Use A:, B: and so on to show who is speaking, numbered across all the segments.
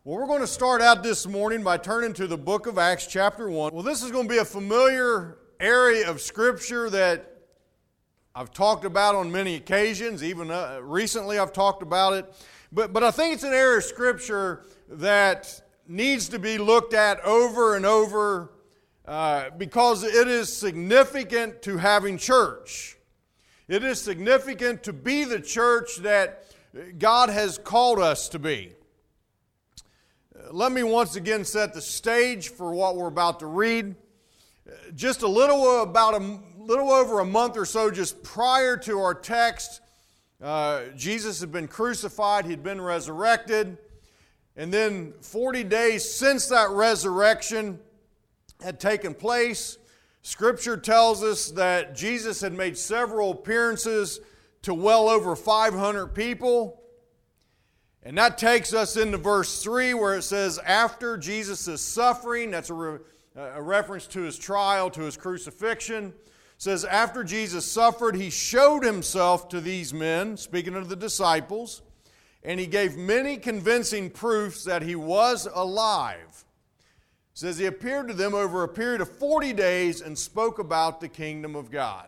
A: Well, we're going to start out this morning by turning to the book of Acts chapter 1. Well, this is going to be a familiar area of Scripture that I've talked about on many occasions. Even recently I've talked about it. But I think it's an area of Scripture that needs to be looked at over and over because it is significant to having church. It is significant to be the church that God has called us to be. Let me once again set the stage for what we're about to read. Just a little over a month or so just prior to our text, Jesus had been crucified, he'd been resurrected, and then 40 days since that resurrection had taken place, Scripture tells us that Jesus had made several appearances to well over 500 people. And that takes us into verse 3 where it says, after Jesus' suffering, that's a reference to his trial, to his crucifixion. It says, after Jesus suffered, he showed himself to these men, speaking of the disciples, and he gave many convincing proofs that he was alive. It says he appeared to them over a period of 40 days and spoke about the kingdom of God.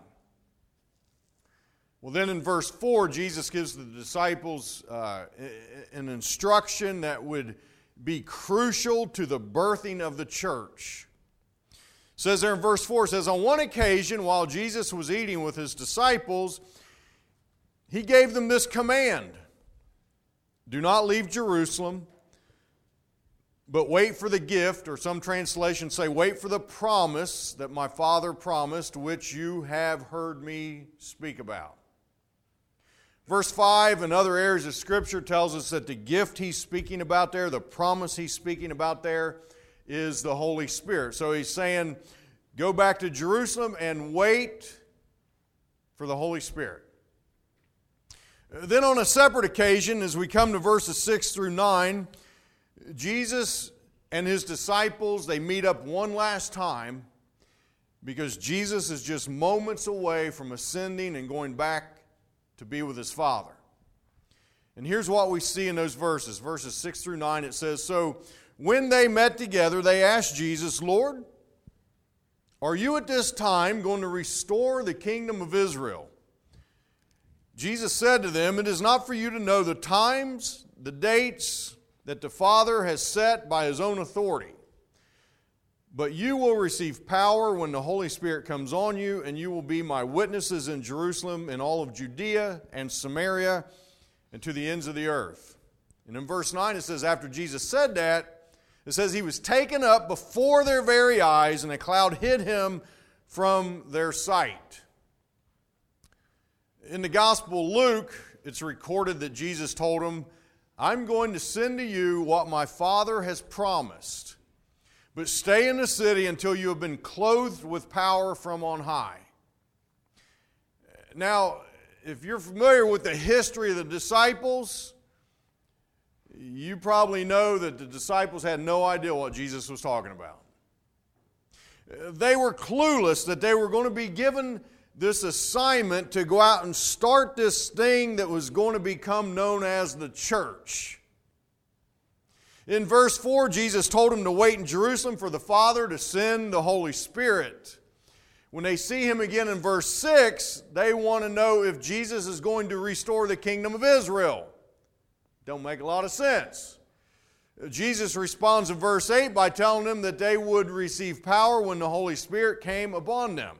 A: Well, then in verse 4, Jesus gives the disciples an instruction that would be crucial to the birthing of the church. It says there in verse 4, it says, on one occasion while Jesus was eating with his disciples, he gave them this command, do not leave Jerusalem, but wait for the gift, or some translations say, wait for the promise that my Father promised, which you have heard me speak about. Verse 5 and other areas of Scripture tells us that the gift he's speaking about there, the promise he's speaking about there, is the Holy Spirit. So he's saying, go back to Jerusalem and wait for the Holy Spirit. Then on a separate occasion, as we come to verses 6 through 9, Jesus and his disciples, they meet up one last time because Jesus is just moments away from ascending and going back to be with his Father. And here's what we see in those verses. Verses 6 through 9, it says, so when they met together, they asked Jesus, Lord, are you at this time going to restore the kingdom of Israel? Jesus said to them, it is not for you to know the times, the dates that the Father has set by his own authority. But you will receive power when the Holy Spirit comes on you, and you will be my witnesses in Jerusalem, in all of Judea and Samaria, and to the ends of the earth. And in verse 9 it says, after Jesus said that, it says he was taken up before their very eyes, and a cloud hid him from their sight. In the Gospel of Luke, it's recorded that Jesus told him, I'm going to send to you what my Father has promised. But stay in the city until you have been clothed with power from on high. Now, if you're familiar with the history of the disciples, you probably know that the disciples had no idea what Jesus was talking about. They were clueless that they were going to be given this assignment to go out and start this thing that was going to become known as the church. In verse 4, Jesus told them to wait in Jerusalem for the Father to send the Holy Spirit. When they see him again in verse 6, they want to know if Jesus is going to restore the kingdom of Israel. Don't make a lot of sense. Jesus responds in verse 8 by telling them that they would receive power when the Holy Spirit came upon them.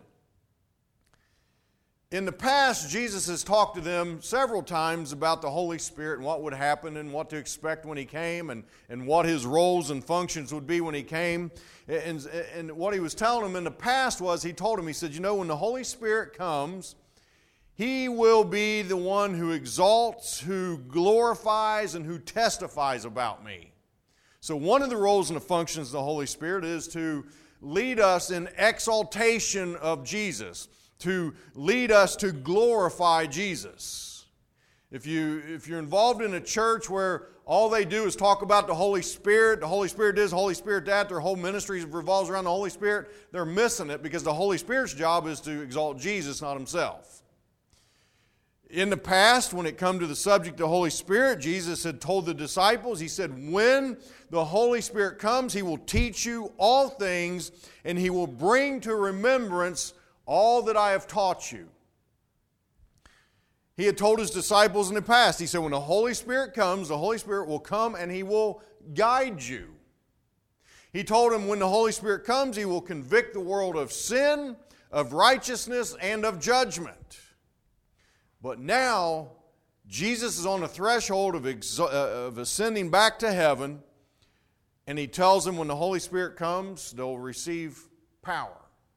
A: In the past, Jesus has talked to them several times about the Holy Spirit and what would happen and what to expect when he came and what his roles and functions would be when he came. And what he was telling them in the past was, he told them, he said, you know, when the Holy Spirit comes, he will be the one who exalts, who glorifies, and who testifies about me. So one of the roles and the functions of the Holy Spirit is to lead us in exaltation of Jesus, to lead us to glorify Jesus. If you're involved in a church where all they do is talk about the Holy Spirit this, the Holy Spirit that, their whole ministry revolves around the Holy Spirit, they're missing it because the Holy Spirit's job is to exalt Jesus, not himself. In the past, when it come to the subject of the Holy Spirit, Jesus had told the disciples, He said, when the Holy Spirit comes, He will teach you all things, and He will bring to remembrance all that I have taught you. He had told His disciples in the past, He said, when the Holy Spirit comes, the Holy Spirit will come and He will guide you. He told them when the Holy Spirit comes, He will convict the world of sin, of righteousness, and of judgment. But now, Jesus is on the threshold of ascending back to heaven, and He tells them when the Holy Spirit comes, they'll receive power.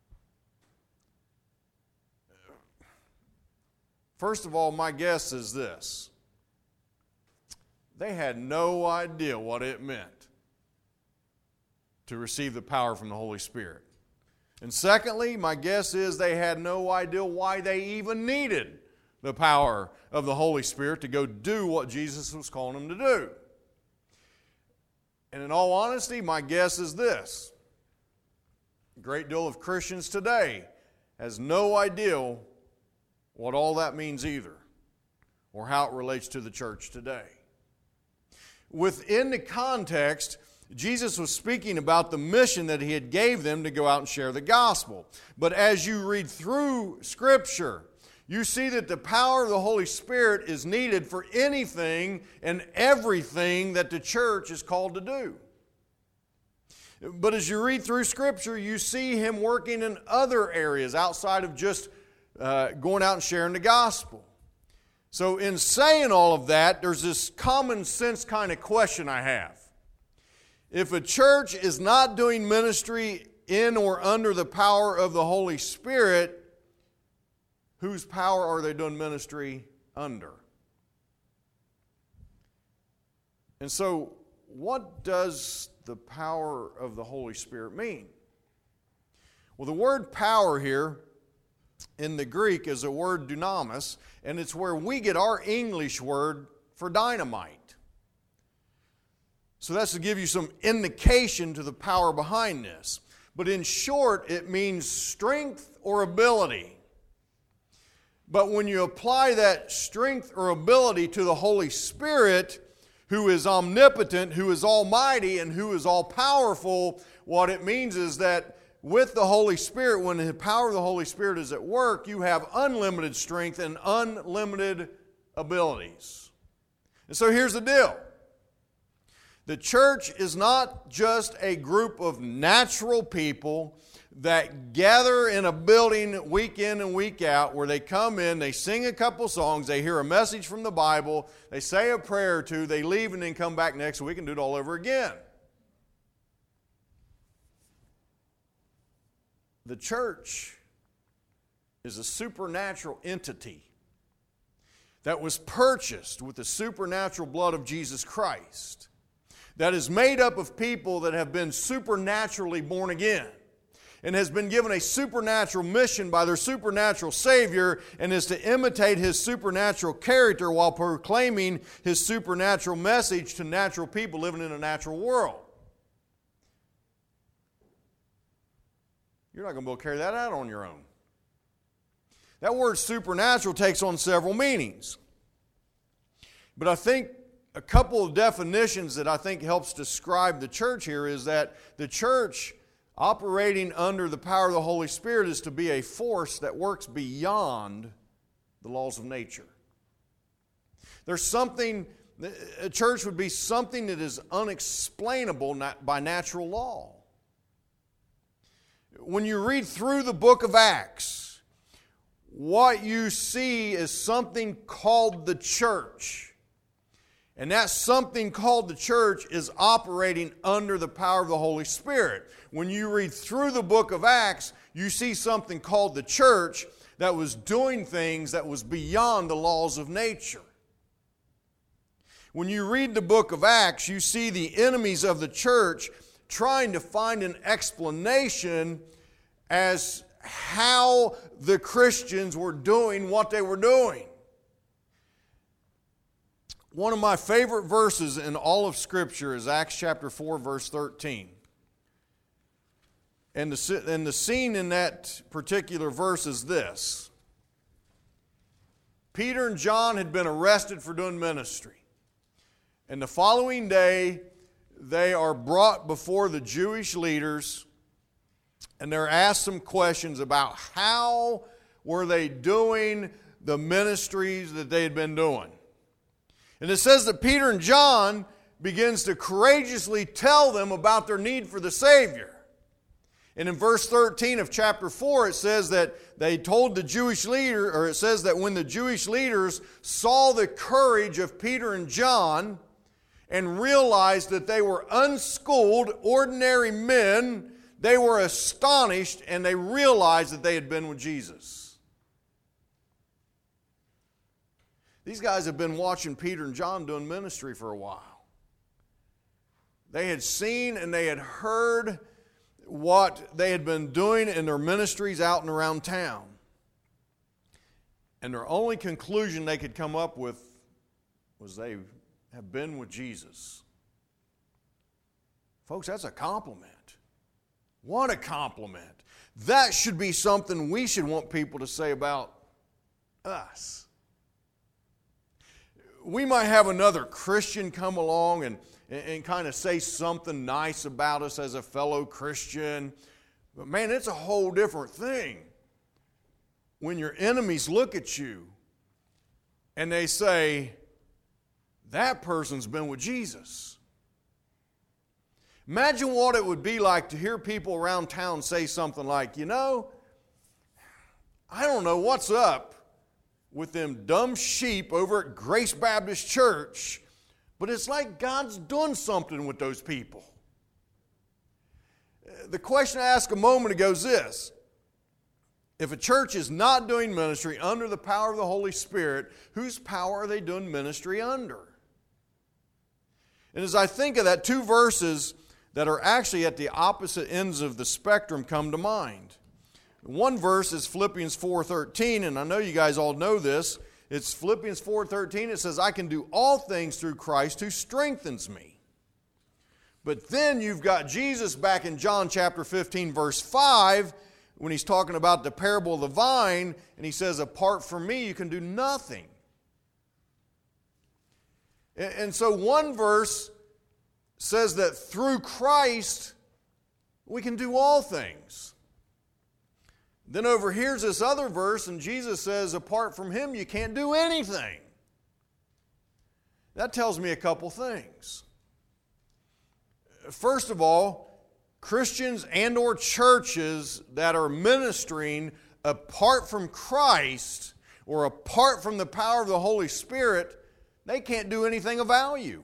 A: First of all, my guess is this. They had no idea what it meant to receive the power from the Holy Spirit. And secondly, my guess is they had no idea why they even needed the power of the Holy Spirit to go do what Jesus was calling them to do. And in all honesty, my guess is this. A great deal of Christians today has no idea what all that means either, or how it relates to the church today. Within the context, Jesus was speaking about the mission that He had gave them to go out and share the gospel. But as you read through Scripture, you see that the power of the Holy Spirit is needed for anything and everything that the church is called to do. But as you read through Scripture, you see Him working in other areas outside of just going out and sharing the gospel. So in saying all of that, there's this common sense kind of question I have. If a church is not doing ministry in or under the power of the Holy Spirit, whose power are they doing ministry under? And so, what does the power of the Holy Spirit mean? Well, the word power here in the Greek is a word dunamis, and it's where we get our English word for dynamite. So that's to give you some indication to the power behind this. But in short, it means strength or ability. But when you apply that strength or ability to the Holy Spirit, who is omnipotent, who is almighty, and who is all-powerful, what it means is that with the Holy Spirit, when the power of the Holy Spirit is at work, you have unlimited strength and unlimited abilities. And so here's the deal. The church is not just a group of natural people that gather in a building week in and week out, where they come in, they sing a couple songs, they hear a message from the Bible, they say a prayer or two, they leave and then come back next week and do it all over again. The church is a supernatural entity that was purchased with the supernatural blood of Jesus Christ, that is made up of people that have been supernaturally born again, and has been given a supernatural mission by their supernatural Savior, and is to imitate His supernatural character while proclaiming His supernatural message to natural people living in a natural world. You're not going to be able to carry that out on your own. That word supernatural takes on several meanings. But I think a couple of definitions that I think helps describe the church here is that the church operating under the power of the Holy Spirit is to be a force that works beyond the laws of nature. There's something, a church would be something that is unexplainable by natural law. When you read through the book of Acts, what you see is something called the church. And that something called the church is operating under the power of the Holy Spirit. When you read through the book of Acts, you see something called the church that was doing things that was beyond the laws of nature. When you read the book of Acts, you see the enemies of the church trying to find an explanation as how the Christians were doing what they were doing. One of my favorite verses in all of Scripture is Acts chapter 4, verse 13. And the scene in that particular verse is this. Peter and John had been arrested for doing ministry. And the following day, they are brought before the Jewish leaders, and they're asked some questions about how were they doing the ministries that they had been doing. And it says that Peter and John begins to courageously tell them about their need for the Savior. And in verse 13 of chapter 4, it says that they told the Jewish leader, or it says that when the Jewish leaders saw the courage of Peter and John and realized that they were unschooled, ordinary men, they were astonished and they realized that they had been with Jesus. These guys have been watching Peter and John doing ministry for a while. They had seen and they had heard what they had been doing in their ministries out and around town. And their only conclusion they could come up with was they have been with Jesus. Folks, that's a compliment. What a compliment. That should be something we should want people to say about us. We might have another Christian come along and kind of say something nice about us as a fellow Christian. But man, it's a whole different thing when your enemies look at you and they say, that person's been with Jesus. Imagine what it would be like to hear people around town say something like, you know, I don't know what's up with them dumb sheep over at Grace Baptist Church, but it's like God's done something with those people. The question I asked a moment ago is this: if a church is not doing ministry under the power of the Holy Spirit, whose power are they doing ministry under? And as I think of that, two verses that are actually at the opposite ends of the spectrum come to mind. One verse is Philippians 4:13, and I know you guys all know this. It's Philippians 4:13. It says, I can do all things through Christ who strengthens me. But then you've got Jesus back in John chapter 15, verse 5, when he's talking about the parable of the vine, and he says, apart from me, you can do nothing. And so one verse says that through Christ, we can do all things. Then over here's this other verse, and Jesus says, apart from Him, you can't do anything. That tells me a couple things. First of all, Christians and or churches that are ministering apart from Christ or apart from the power of the Holy Spirit, they can't do anything of value.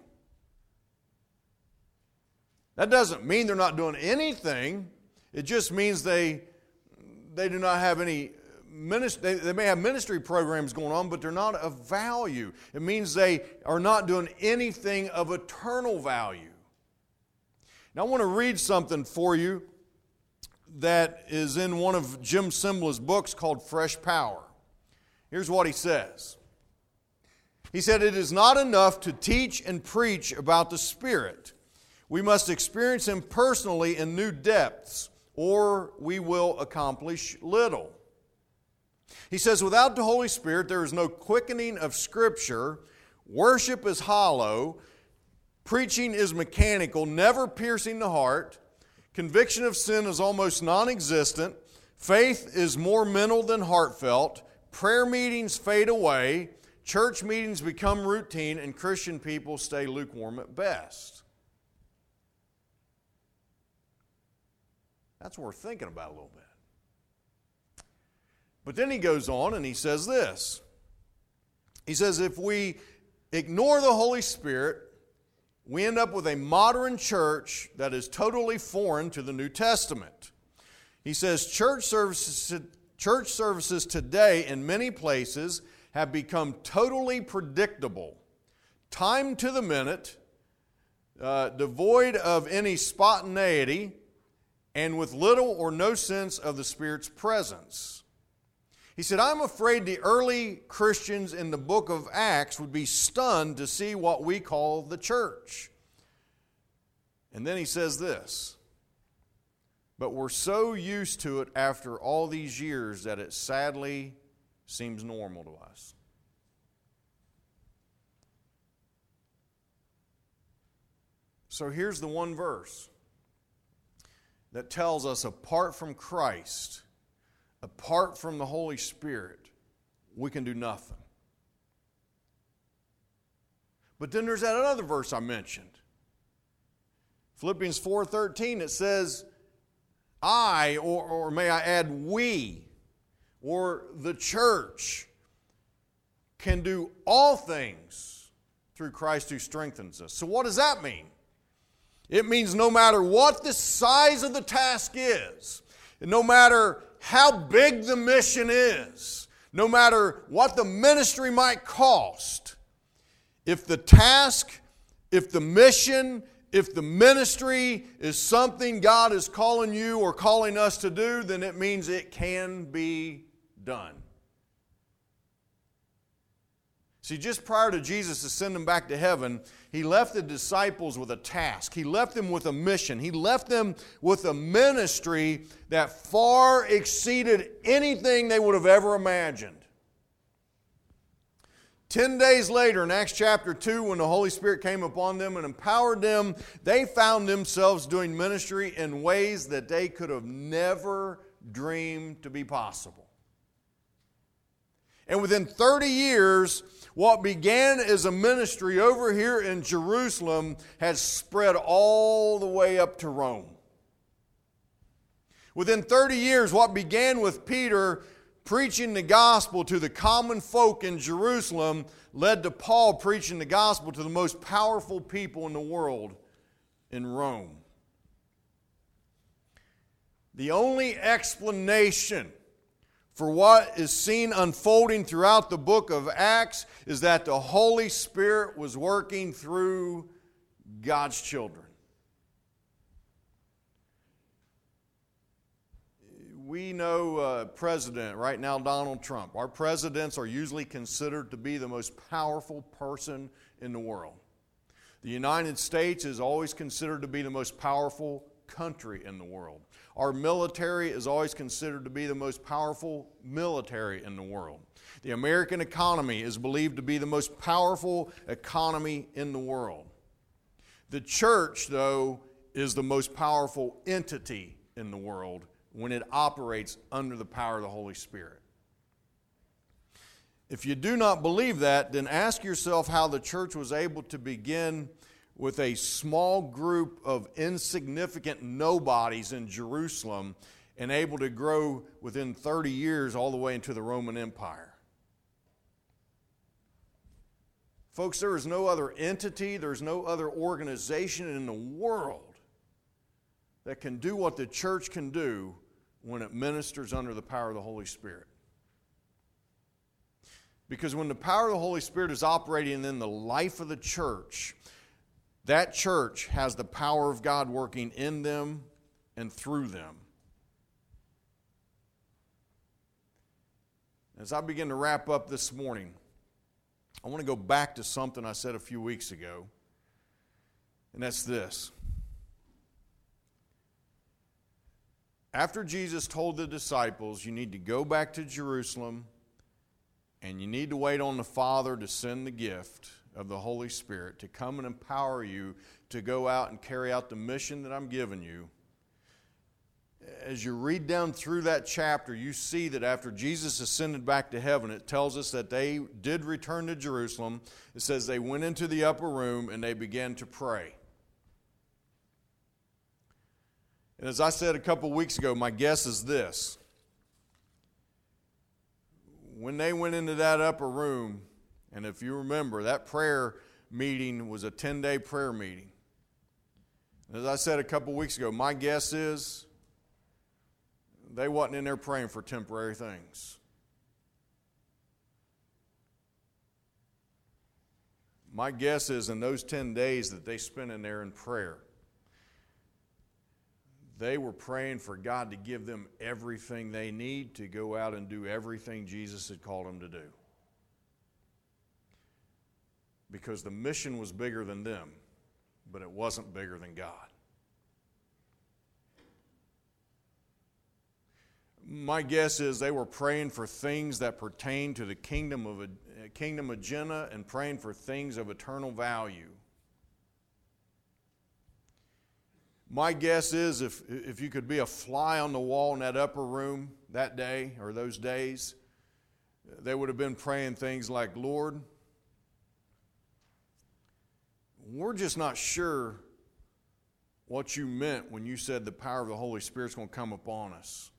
A: That doesn't mean they're not doing anything. It just means they do not have any ministry. They may have ministry programs going on, but they're not of value. It means they are not doing anything of eternal value. Now I want to read something for you that is in one of Jim Cymbala's books called Fresh Power. Here's what he says. He said, it is not enough to teach and preach about the Spirit. We must experience Him personally in new depths, or we will accomplish little. He says, without the Holy Spirit, there is no quickening of Scripture, worship is hollow, preaching is mechanical, never piercing the heart, conviction of sin is almost non-existent, faith is more mental than heartfelt, prayer meetings fade away, church meetings become routine, and Christian people stay lukewarm at best. That's worth thinking about a little bit. But then he goes on and he says this. He says, if we ignore the Holy Spirit, we end up with a modern church that is totally foreign to the New Testament. He says, church services today in many places have become totally predictable, timed to the minute, devoid of any spontaneity, and with little or no sense of the Spirit's presence. He said, I'm afraid the early Christians in the book of Acts would be stunned to see what we call the church. And then he says this, but we're so used to it after all these years that it sadly seems normal to us. So here's the one verse that tells us apart from Christ, apart from the Holy Spirit, we can do nothing. But then there's that other verse I mentioned. Philippians 4:13, it says, I, or may I add we, or the church, can do all things through Christ who strengthens us. So what does that mean? It means no matter what the size of the task is, and no matter how big the mission is, no matter what the ministry might cost, if the task, if the mission, if the ministry is something God is calling you or calling us to do, then it means it can be done. See, just prior to Jesus ascending back to heaven, He left the disciples with a task. He left them with a mission. He left them with a ministry that far exceeded anything they would have ever imagined. 10 days later, in Acts chapter 2, when the Holy Spirit came upon them and empowered them, they found themselves doing ministry in ways that they could have never dreamed to be possible. And within 30 years, what began as a ministry over here in Jerusalem has spread all the way up to Rome. Within 30 years, what began with Peter preaching the gospel to the common folk in Jerusalem led to Paul preaching the gospel to the most powerful people in the world in Rome. The only explanation for what is seen unfolding throughout the book of Acts is that the Holy Spirit was working through God's children. We know President right now, Donald Trump. Our presidents are usually considered to be the most powerful person in the world. The United States is always considered to be the most powerful country in the world. Our military is always considered to be the most powerful military in the world. The American economy is believed to be the most powerful economy in the world. The church, though, is the most powerful entity in the world when it operates under the power of the Holy Spirit. If you do not believe that, then ask yourself how the church was able to begin with a small group of insignificant nobodies in Jerusalem and able to grow within 30 years all the way into the Roman Empire. Folks, there is no other entity, there's no other organization in the world that can do what the church can do when it ministers under the power of the Holy Spirit. Because when the power of the Holy Spirit is operating in the life of the church, that church has the power of God working in them and through them. As I begin to wrap up this morning, I want to go back to something I said a few weeks ago, and that's this. After Jesus told the disciples, you need to go back to Jerusalem and you need to wait on the Father to send the gift of the Holy Spirit to come and empower you to go out and carry out the mission that I'm giving you. As you read down through that chapter, you see that after Jesus ascended back to heaven, it tells us that they did return to Jerusalem. It says they went into the upper room and they began to pray. And as I said a couple weeks ago, my guess is this. When they went into that upper room, and if you remember, that prayer meeting was a 10-day prayer meeting. As I said a couple weeks ago, my guess is they wasn't in there praying for temporary things. My guess is in those 10 days that they spent in there in prayer, they were praying for God to give them everything they need to go out and do everything Jesus had called them to do. Because the mission was bigger than them, but it wasn't bigger than God. My guess is they were praying for things that pertain to the kingdom agenda and praying for things of eternal value. My guess is if you could be a fly on the wall in that upper room that day or those days, they would have been praying things like, Lord, we're just not sure what you meant when you said the power of the Holy Spirit's going to come upon us.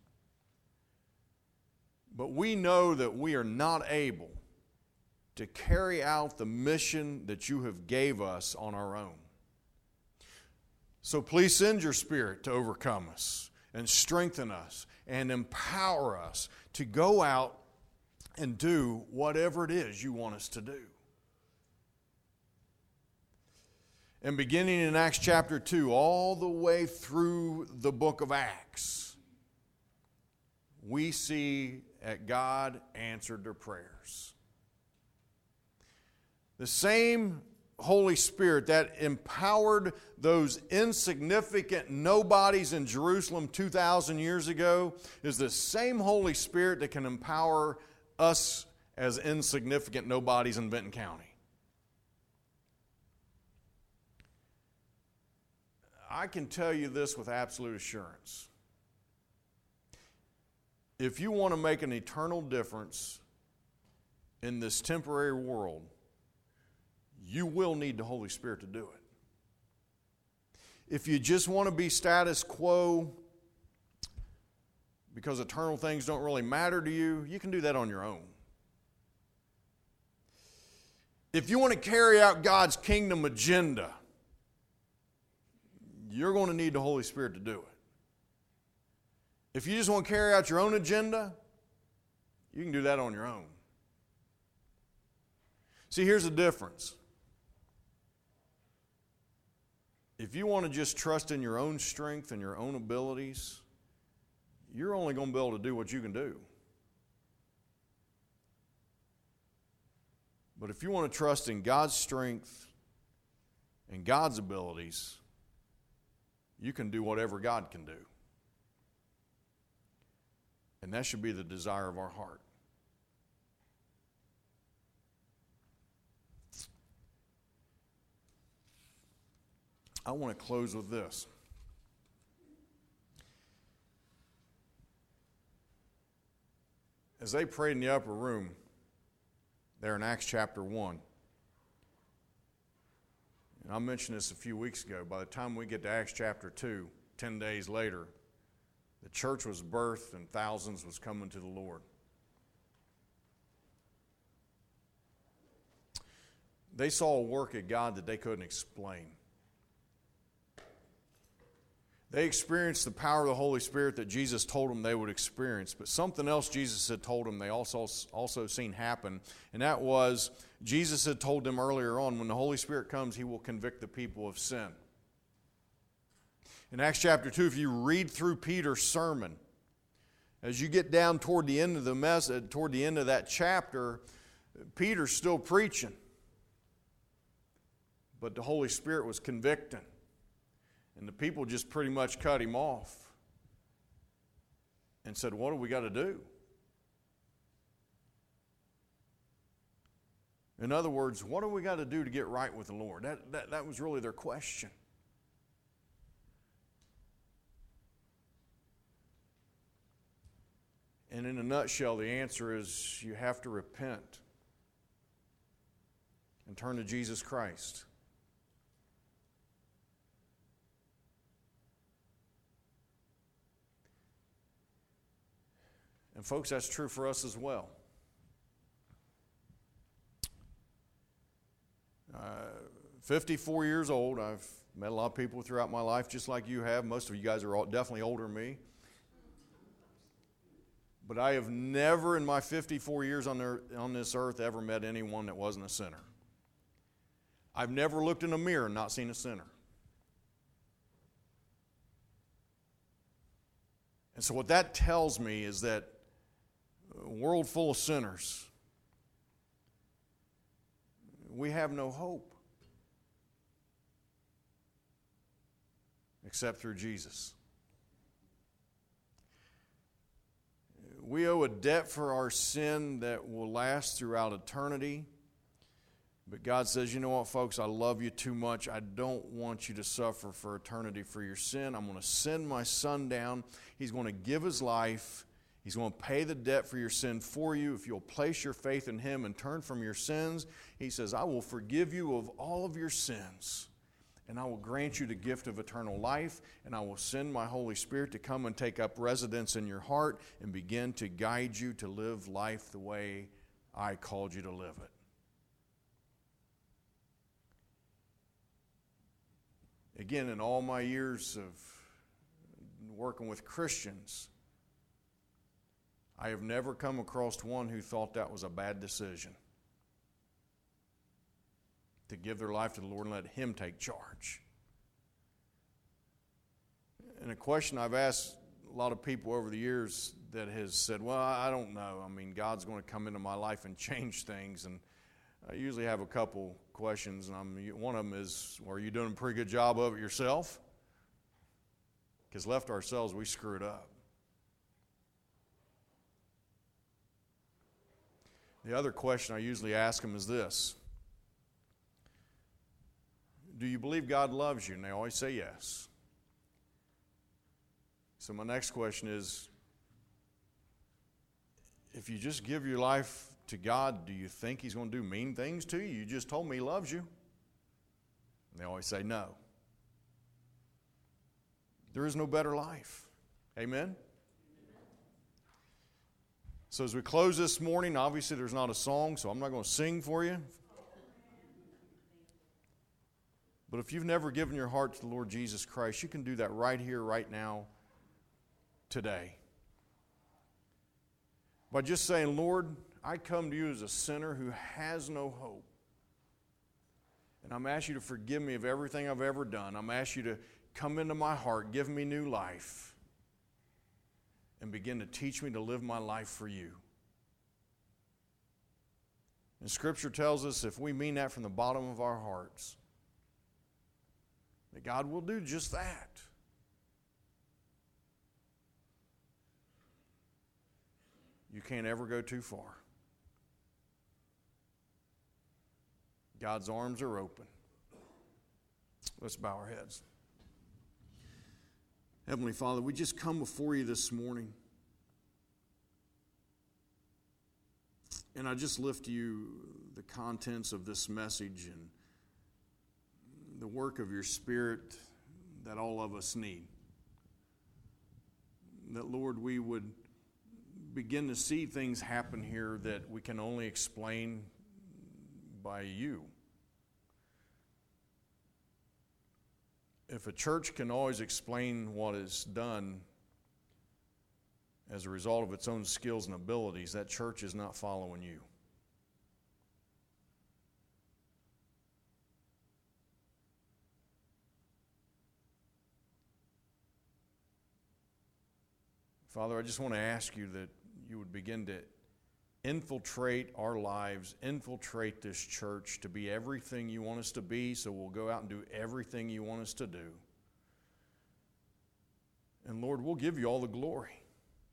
A: But we know that we are not able to carry out the mission that you have gave us on our own. So please send your Spirit to overcome us and strengthen us and empower us to go out and do whatever it is you want us to do. And beginning in Acts chapter 2, all the way through the book of Acts, we see that God answered their prayers. The same Holy Spirit that empowered those insignificant nobodies in Jerusalem 2,000 years ago is the same Holy Spirit that can empower us as insignificant nobodies in Benton County. I can tell you this with absolute assurance. If you want to make an eternal difference in this temporary world, you will need the Holy Spirit to do it. If you just want to be status quo because eternal things don't really matter to you, you can do that on your own. If you want to carry out God's kingdom agenda, you're going to need the Holy Spirit to do it. If you just want to carry out your own agenda, you can do that on your own. See, here's the difference. If you want to just trust in your own strength and your own abilities, you're only going to be able to do what you can do. But if you want to trust in God's strength and God's abilities, you can do whatever God can do. And that should be the desire of our heart. I want to close with this. As they prayed in the upper room, there in Acts chapter 1, and I mentioned this a few weeks ago, by the time we get to Acts chapter 2, 10 days later, the church was birthed and thousands was coming to the Lord. They saw a work of God that they couldn't explain. They experienced the power of the Holy Spirit that Jesus told them they would experience. But something else Jesus had told them they also seen happen. And that was, Jesus had told them earlier on, when the Holy Spirit comes, He will convict the people of sin. In Acts chapter 2, if you read through Peter's sermon, as you get down toward the end of the message, toward the end of that chapter, Peter's still preaching. But the Holy Spirit was convicting. And the people just pretty much cut him off and said, what do we got to do? In other words, what do we got to do to get right with the Lord? That was really their question. And in a nutshell, the answer is you have to repent and turn to Jesus Christ. And folks, that's true for us as well. 54 years old. I've met a lot of people throughout my life just like you have. Most of you guys are definitely older than me. But I have never in my 54 years on this earth ever met anyone that wasn't a sinner. I've never looked in a mirror and not seen a sinner. And so what that tells me is that a world full of sinners, we have no hope except through Jesus. We owe a debt for our sin that will last throughout eternity But God says, you know what, folks, I love you too much. I don't want you to suffer for eternity for your sin. I'm going to send my Son down. He's going to give His life. He's going to pay the debt for your sin for you. If you'll place your faith in Him and turn from your sins, He says, I will forgive you of all of your sins. And I will grant you the gift of eternal life. And I will send my Holy Spirit to come and take up residence in your heart and begin to guide you to live life the way I called you to live it. Again, in all my years of working with Christians, I have never come across one who thought that was a bad decision, to give their life to the Lord and let Him take charge. And a question I've asked a lot of people over the years that has said, well, I don't know. I mean, God's going to come into my life and change things. And I usually have a couple questions, and one of them is, well, are you doing a pretty good job of it yourself? Because left to ourselves, we screw it up. The other question I usually ask them is this: do you believe God loves you? And they always say yes. So my next question is, if you just give your life to God, do you think He's going to do mean things to you? You just told me He loves you. And they always say no. There is no better life. Amen? So as we close this morning, obviously there's not a song, so I'm not going to sing for you. But if you've never given your heart to the Lord Jesus Christ, you can do that right here, right now, today. By just saying, Lord, I come to you as a sinner who has no hope. And I'm asking you to forgive me of everything I've ever done. I'm asking you to come into my heart, give me new life, and begin to teach me to live my life for you. And Scripture tells us if we mean that from the bottom of our hearts, that God will do just that. You can't ever go too far. God's arms are open. Let's bow our heads. Heavenly Father, we just come before you this morning. And I just lift to you the contents of this message and the work of your Spirit that all of us need. That, Lord, we would begin to see things happen here that we can only explain by you. If a church can always explain what is done as a result of its own skills and abilities, that church is not following you. Father, I just want to ask you that you would begin to infiltrate our lives, infiltrate this church to be everything you want us to be, so we'll go out and do everything you want us to do. And Lord, we'll give you all the glory.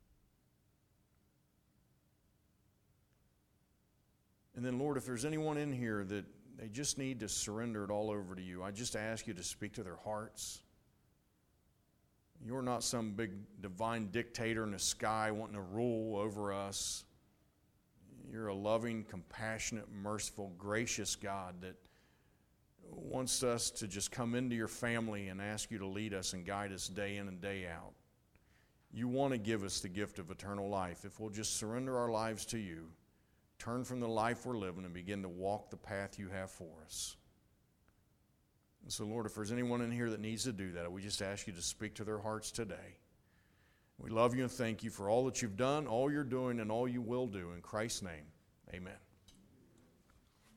A: And then, Lord, if there's anyone in here that they just need to surrender it all over to you, I just ask you to speak to their hearts. You're not some big divine dictator in the sky wanting to rule over us. You're a loving, compassionate, merciful, gracious God that wants us to just come into your family and ask you to lead us and guide us day in and day out. You want to give us the gift of eternal life. If we'll just surrender our lives to you, turn from the life we're living and begin to walk the path you have for us. And so, Lord, if there's anyone in here that needs to do that, we just ask you to speak to their hearts today. We love you and thank you for all that you've done, all you're doing, and all you will do. In Christ's name, amen.